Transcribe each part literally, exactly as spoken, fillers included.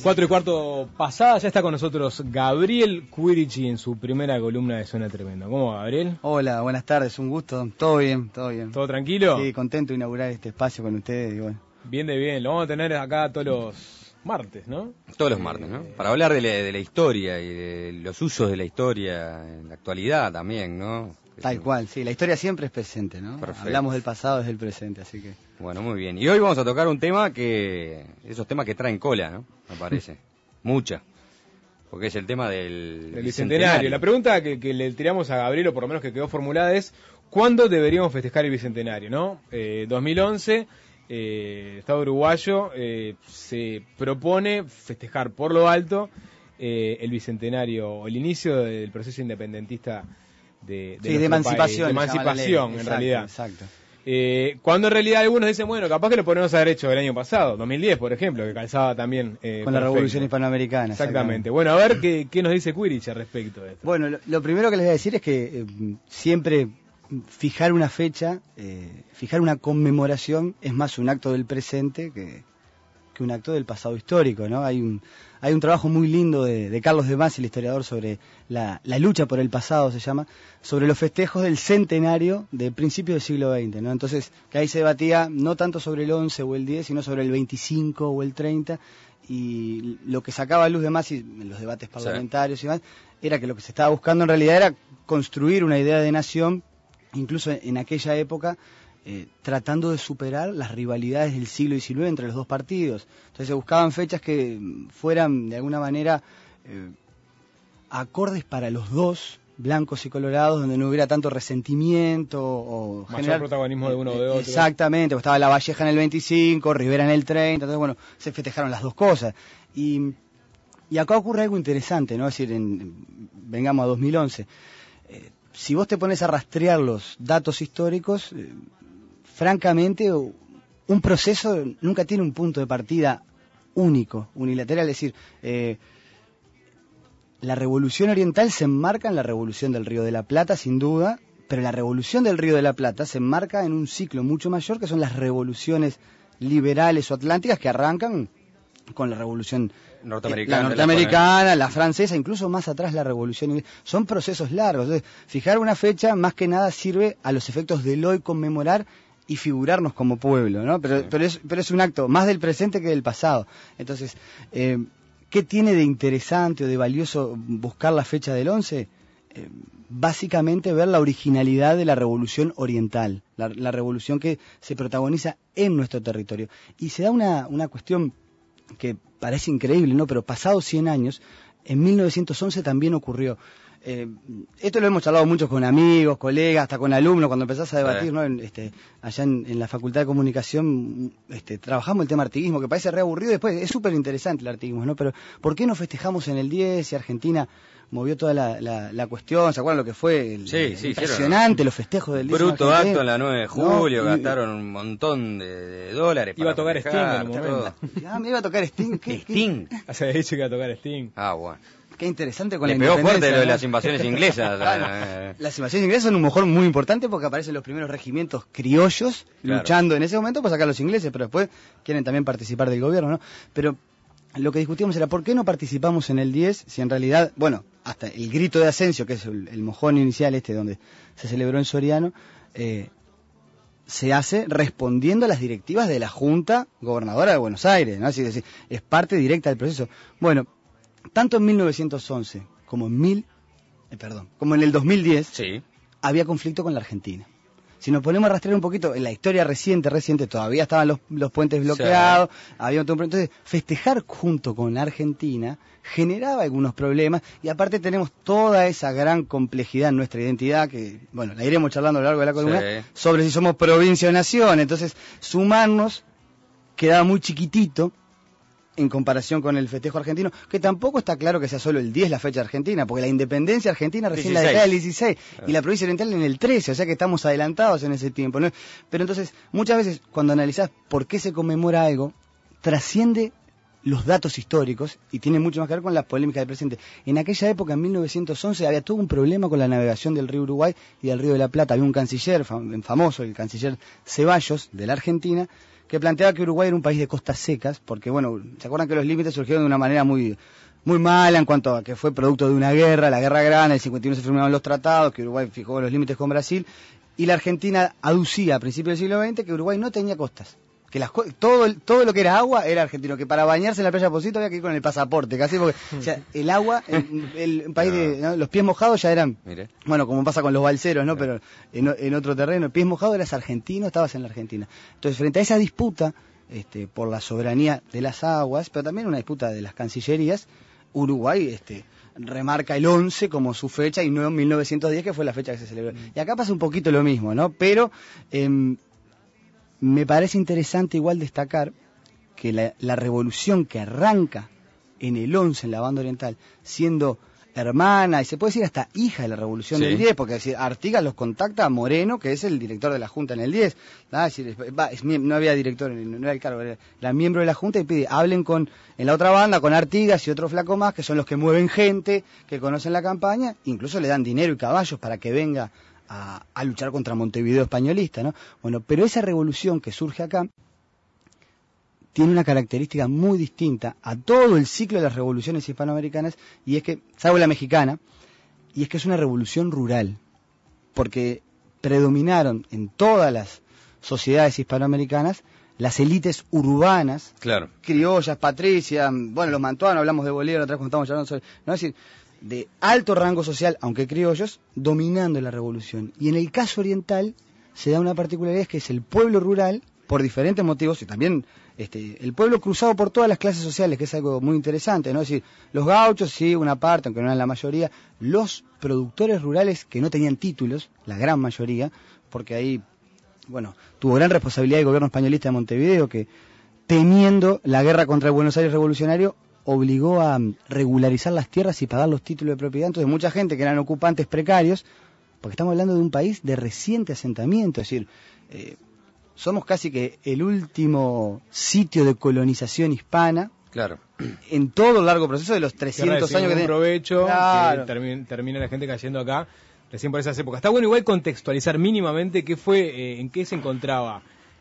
Cuatro y cuarto pasada, ya está con nosotros Gabriel Quirici en su primera columna de Suena Tremendo. ¿Cómo va, Gabriel? Hola, buenas tardes, un gusto. Todo bien, todo bien. ¿Todo tranquilo? Sí, contento de inaugurar este espacio con ustedes. Y bueno. Bien de bien, lo vamos a tener acá todos los martes, ¿no? Todos los martes, ¿no? Para hablar de la, de la historia y de los usos de la historia en la actualidad también, ¿no? Tal cual, sí, la historia siempre es presente, ¿no? Perfecto. Hablamos del pasado desde el presente, así que... Bueno, muy bien. Y hoy vamos a tocar un tema que... esos temas que traen cola, ¿no? Me parece. Mucha. Porque es el tema del... El bicentenario. La pregunta que, que le tiramos a Gabriel, o por lo menos que quedó formulada, es ¿cuándo deberíamos festejar el bicentenario, no? Eh, dos mil once, eh, el Estado uruguayo eh, se propone festejar por lo alto eh, el bicentenario, o el inicio del proceso independentista de, de, sí, de emancipación, de emancipación en exacto, realidad. Exacto. Eh, cuando en realidad algunos dicen, bueno, capaz que lo podemos haber hecho el año pasado, dos mil diez, por ejemplo, que calzaba también eh, con la Revolución Hispanoamericana. Exactamente. exactamente. Bueno, a ver qué, qué nos dice Quirici al respecto de esto. Bueno, lo, lo primero que les voy a decir es que eh, siempre fijar una fecha, eh, fijar una conmemoración es más un acto del presente que, que un acto del pasado histórico, ¿no? Hay un hay un trabajo muy lindo de, de Carlos de Masi, el historiador, sobre la, la lucha por el pasado, se llama, sobre los festejos del centenario de principios del siglo veinte, ¿no? Entonces, que ahí se debatía no tanto sobre el once o el diez, sino sobre el veinticinco o el treinta, y lo que sacaba a luz de Masi en los debates parlamentarios sí. y demás, era que lo que se estaba buscando en realidad era construir una idea de nación, incluso en aquella época, Eh, tratando de superar las rivalidades del siglo diecinueve entre los dos partidos. Entonces se buscaban fechas que fueran de alguna manera eh, acordes para los dos, blancos y colorados, donde no hubiera tanto resentimiento o mayor generar, protagonismo de uno o de otro. Exactamente, estaba La Valleja en el veinticinco, Rivera en el treinta, entonces bueno, se festejaron las dos cosas. Y, y acá ocurre algo interesante, ¿no? Es decir, en, en, vengamos a dos mil once. Eh, si vos te pones a rastrear los datos históricos, eh, francamente, un proceso nunca tiene un punto de partida único, unilateral. Es decir, eh, la Revolución Oriental se enmarca en la Revolución del Río de la Plata, sin duda, pero la Revolución del Río de la Plata se enmarca en un ciclo mucho mayor, que son las revoluciones liberales o atlánticas, que arrancan con la Revolución norteamericana, la, norteamericana, la francesa, incluso más atrás la Revolución. Son procesos largos. Entonces, fijar una fecha más que nada sirve a los efectos del hoy conmemorar y figurarnos como pueblo, ¿no? Pero, sí. pero, es, pero es un acto más del presente que del pasado. Entonces, eh, ¿qué tiene de interesante o de valioso buscar la fecha del once? Eh, básicamente ver la originalidad de la Revolución Oriental, la, la revolución que se protagoniza en nuestro territorio. Y se da una, una cuestión que parece increíble, ¿no? Pero pasados cien años, en mil novecientos once también ocurrió. Eh, esto lo hemos charlado mucho con amigos, colegas, hasta con alumnos, cuando empezás a debatir, ¿no? En, este, allá en, en la Facultad de Comunicación este, trabajamos el tema artiguismo, que parece re aburrido, después es súper interesante el artiguismo, ¿no? Pero ¿por qué no festejamos en el diez si Argentina movió toda la, la, la cuestión? ¿Se acuerdan lo que fue? El, sí, sí, impresionante, hicieron, los festejos del diez. Bruto en acto en la nueve de julio, ¿no? Y, gastaron un montón de, de dólares. Iba para a tocar festejar, Sting en un momento. Ah, me iba a tocar Sting. ¿Qué, Sting. Se había dicho que iba a tocar Sting. Ah, bueno. Qué interesante con Le la pegó fuerte lo de ¿no? las invasiones inglesas. Las invasiones inglesas son un mejor muy importante porque aparecen los primeros regimientos criollos claro. luchando en ese momento para sacar a los ingleses, pero después quieren también participar del gobierno, ¿no? Pero lo que discutíamos era ¿por qué no participamos en el diez si en realidad, bueno, hasta el grito de Asensio, que es el, el mojón inicial este donde se celebró en Soriano, eh, se hace respondiendo a las directivas de la Junta Gobernadora de Buenos Aires, ¿no? Así decir, es parte directa del proceso. Bueno, tanto en mil novecientos once como en mil, eh, perdón, como en el dos mil diez, sí. había conflicto con la Argentina. Si nos ponemos a rastrear un poquito, en la historia reciente, reciente, todavía estaban los, los puentes bloqueados, sí. había otro, entonces festejar junto con la Argentina generaba algunos problemas, y aparte tenemos toda esa gran complejidad en nuestra identidad, que, bueno, la iremos charlando a lo largo de la columna, sí. sobre si somos provincia o nación. Entonces, sumarnos quedaba muy chiquitito en comparación con el festejo argentino, que tampoco está claro que sea solo el diez la fecha argentina, porque la independencia argentina recién dieciséis. La declara el dieciséis, y la provincia oriental en el trece, o sea que estamos adelantados en ese tiempo, ¿no? Pero entonces, muchas veces, cuando analizás por qué se conmemora algo, trasciende los datos históricos, y tiene mucho más que ver con las polémicas del presente. En aquella época, en mil novecientos once, había todo un problema con la navegación del río Uruguay y del río de la Plata. Había un canciller fam- famoso, el canciller Ceballos, de la Argentina, que planteaba que Uruguay era un país de costas secas, porque, bueno, ¿se acuerdan que los límites surgieron de una manera muy muy mala en cuanto a que fue producto de una guerra, la Guerra Grande, en el cincuenta y uno se firmaron los tratados, que Uruguay fijó los límites con Brasil, y la Argentina aducía a principios del siglo veinte que Uruguay no tenía costas, que las, todo todo lo que era agua era argentino, que para bañarse en la playa Posito había que ir con el pasaporte, casi porque o sea, el agua, el, el, el país de, ¿no? Los pies mojados ya eran, Mire. bueno, como pasa con los balseros, ¿no? Pero en, en otro terreno, el pies mojado eras argentino, estabas en la Argentina. Entonces, frente a esa disputa este, por la soberanía de las aguas, pero también una disputa de las cancillerías, Uruguay este, remarca el once como su fecha y no mil novecientos diez, que fue la fecha que se celebró. Y acá pasa un poquito lo mismo, ¿no? Pero eh, me parece interesante igual destacar que la, la revolución que arranca en el once en la banda oriental, siendo hermana y se puede decir hasta hija de la revolución sí. del diez, porque es decir, Artigas los contacta a Moreno, que es el director de la Junta en el diez, ¿no? Es decir, va, es, no había director, no era el cargo, era, era miembro de la Junta, y pide, hablen con en la otra banda con Artigas y otro flaco más, que son los que mueven gente, que conocen la campaña, incluso le dan dinero y caballos para que venga a, a luchar contra Montevideo españolista, ¿no? Bueno, pero esa revolución que surge acá tiene una característica muy distinta a todo el ciclo de las revoluciones hispanoamericanas, y es que, salvo la mexicana, y es que es una revolución rural, porque predominaron en todas las sociedades hispanoamericanas las élites urbanas, claro. criollas, patricias, bueno, los mantuanos, hablamos de Bolívar otra vez cuando estamos hablando sobre, no es decir, de alto rango social, aunque criollos, dominando la revolución. Y en el caso oriental se da una particularidad, es que es el pueblo rural, por diferentes motivos, y también este, el pueblo cruzado por todas las clases sociales, que es algo muy interesante, ¿no? Es decir, los gauchos, sí, una parte, aunque no eran la mayoría, los productores rurales que no tenían títulos, la gran mayoría, porque ahí, bueno, tuvo gran responsabilidad el gobierno españolista de Montevideo, que temiendo la guerra contra el Buenos Aires revolucionario, obligó a regularizar las tierras y pagar los títulos de propiedad. Entonces mucha gente que eran ocupantes precarios, porque estamos hablando de un país de reciente asentamiento, es decir, eh, somos casi que el último sitio de colonización hispana. Claro. En todo el largo proceso de los trescientos años que tiene. provecho, claro. que termina, termina la gente cayendo acá recién por esas épocas. Está bueno igual contextualizar mínimamente qué fue, eh, en qué se encontraba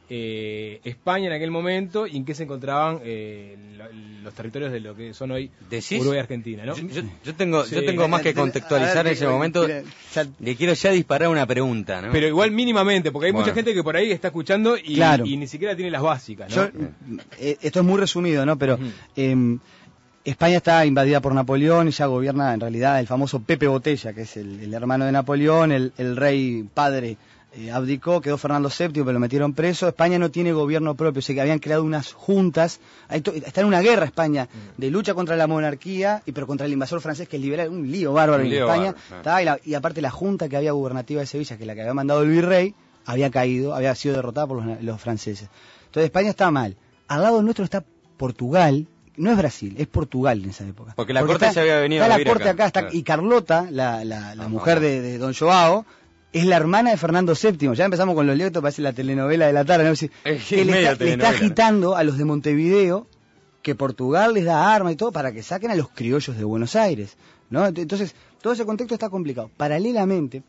eh, España en aquel momento y en qué se encontraban eh, lo, los territorios de lo que son hoy ¿Decís? Uruguay y Argentina, ¿no? Yo, yo, yo tengo, sí. yo tengo más que contextualizar en ese momento. Ya, le quiero ya disparar una pregunta, ¿no? Pero igual mínimamente, porque hay bueno. mucha gente que por ahí está escuchando y, claro. y ni siquiera tiene las básicas, ¿no? Yo, eh, esto es muy resumido, ¿no? Pero uh-huh. eh, España está invadida por Napoleón y ya gobierna en realidad el famoso Pepe Botella, que es el, el hermano de Napoleón, el, el rey padre. Eh, abdicó, quedó Fernando séptimo, pero lo metieron preso. España no tiene gobierno propio, o sea que habían creado unas juntas. Está en una guerra España de lucha contra la monarquía y pero contra el invasor francés, que es liberal, un lío bárbaro un en lío España. Bárbaro, está, y, la, y aparte la junta que había gubernativa de Sevilla, que la que había mandado el virrey, había caído, había sido derrotada por los, los franceses. Entonces España está mal. Al lado nuestro está Portugal. No es Brasil, es Portugal en esa época. Porque la Porque corte está, se había venido está a la corte acá, acá está, claro. y Carlota, la, la, la ah, mujer de, de Don Joao, es la hermana de Fernando séptimo. Ya empezamos con los líos, parece la telenovela de la tarde, ¿no? Es decir, es que le, está, le está agitando a los de Montevideo que Portugal les da armas y todo para que saquen a los criollos de Buenos Aires, ¿no? Entonces, todo ese contexto está complicado. Paralelamente,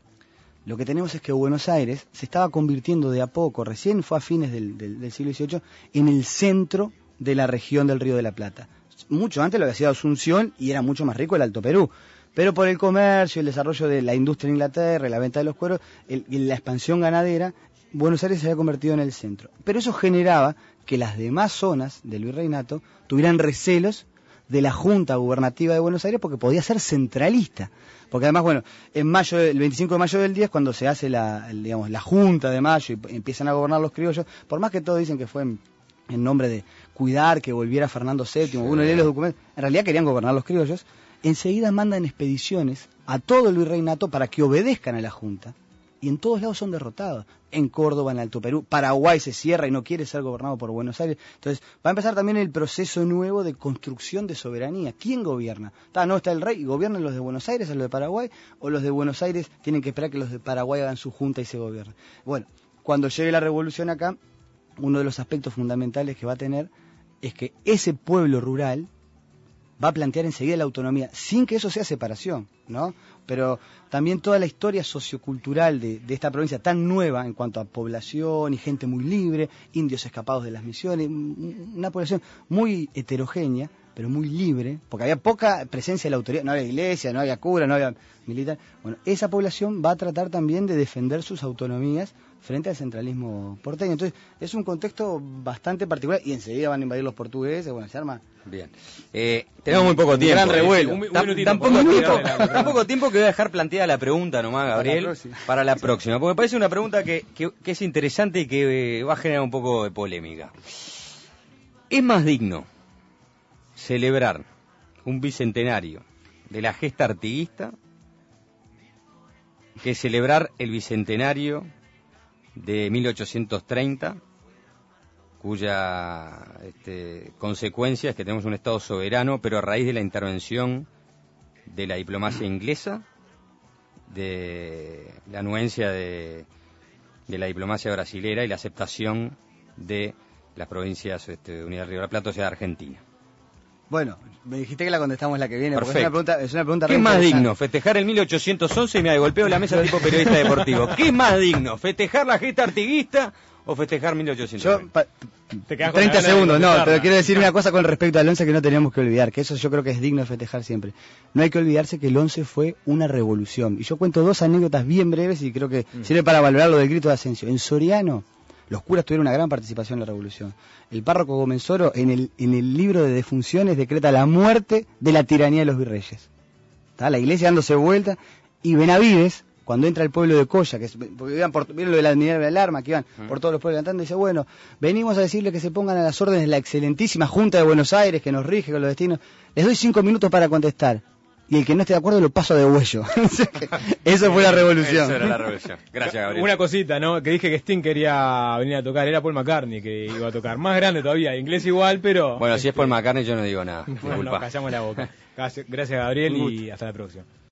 lo que tenemos es que Buenos Aires se estaba convirtiendo de a poco, recién fue a fines del, del, del siglo dieciocho, en el centro de la región del Río de la Plata. Mucho antes lo había sido Asunción y era mucho más rico el Alto Perú. Pero por el comercio, el desarrollo de la industria en Inglaterra, la venta de los cueros, el, la expansión ganadera, Buenos Aires se había convertido en el centro. Pero eso generaba que las demás zonas del virreinato tuvieran recelos de la Junta Gubernativa de Buenos Aires porque podía ser centralista. Porque además, bueno, en mayo, el veinticinco de mayo del diez, cuando se hace la, digamos, la Junta de mayo y empiezan a gobernar los criollos, por más que todos dicen que fue en, en nombre de cuidar que volviera Fernando séptimo, sí. Uno lee los documentos, en realidad querían gobernar los criollos, enseguida mandan expediciones a todo el virreinato para que obedezcan a la Junta. Y en todos lados son derrotados. En Córdoba, en Alto Perú, Paraguay se cierra y no quiere ser gobernado por Buenos Aires. Entonces va a empezar también el proceso nuevo de construcción de soberanía. ¿Quién gobierna? ¿Está, no está el rey y gobiernan los de Buenos Aires, a los de Paraguay? ¿O los de Buenos Aires tienen que esperar que los de Paraguay hagan su junta y se gobiernen? Bueno, cuando llegue la revolución acá, uno de los aspectos fundamentales que va a tener es que ese pueblo rural va a plantear enseguida la autonomía, sin que eso sea separación, ¿no? Pero también toda la historia sociocultural de, de esta provincia tan nueva en cuanto a población y gente muy libre, indios escapados de las misiones, una población muy heterogénea, pero muy libre, porque había poca presencia de la autoridad, no había iglesia, no había cura, no había militar. Bueno, esa población va a tratar también de defender sus autonomías frente al centralismo porteño. Entonces, es un contexto bastante particular y enseguida van a invadir los portugueses, bueno, se arma. Bien. Eh, tenemos muy poco tiempo. Gran revuelo. Un, un Tan, minutito, tan, poco por favor, tiempo, tirarle la- tan poco tiempo que voy a dejar planteada la pregunta nomás, Gabriel, Para la próxima. para la próxima, porque me parece una pregunta que, que, que es interesante y que eh, va a generar un poco de polémica. ¿Es más digno celebrar un bicentenario de la gesta artiguista que celebrar el bicentenario de mil ochocientos treinta, cuya este, consecuencia es que tenemos un Estado soberano, pero a raíz de la intervención de la diplomacia inglesa, de la anuencia de, de la diplomacia brasilera y la aceptación de las provincias este, unidas de Río de la Plata, o sea, de Argentina? Bueno, me dijiste que la contestamos la que viene, porque es Perfecto. una pregunta, es una pregunta ¿Qué re es más interesante. digno? ¿Festejar el mil ochocientos once? Y me golpeo la mesa tipo periodista deportivo. ¿Qué es más digno? ¿Festejar la gesta artiguista o festejar mil ochocientos Yo, treinta? pa- Te quedás con treinta la gana de segundos, no, contestarla. pero quiero decir una cosa con respecto al once que no teníamos que olvidar, que eso yo creo que es digno de festejar siempre. No hay que olvidarse que el once fue una revolución. Y yo cuento dos anécdotas bien breves y creo que Mm. sirve para valorar lo del grito de Asensio. En Soriano, los curas tuvieron una gran participación en la revolución. El párroco Gomenzoro, en el, en el libro de defunciones, decreta la muerte de la tiranía de los virreyes. ¿Está? La iglesia dándose vuelta, y Benavides, cuando entra el pueblo de Coya, que es, porque iban por, vieron lo de la unidad de alarma, que iban Mm. por todos los pueblos cantando, dice, bueno, venimos a decirle que se pongan a las órdenes de la excelentísima Junta de Buenos Aires, que nos rige con los destinos. Les doy cinco minutos para contestar. Y el que no esté de acuerdo lo paso de huello. Eso fue la revolución. Eso era la revolución. Gracias, Gabriel. Una cosita, ¿no? Que dije que Sting quería venir a tocar, era Paul McCartney que iba a tocar. Más grande todavía, inglés igual, pero... Bueno, si es este, Paul McCartney yo no digo nada. Bueno, Disculpa. callamos la boca. Gracias, gracias, Gabriel, y hasta la próxima.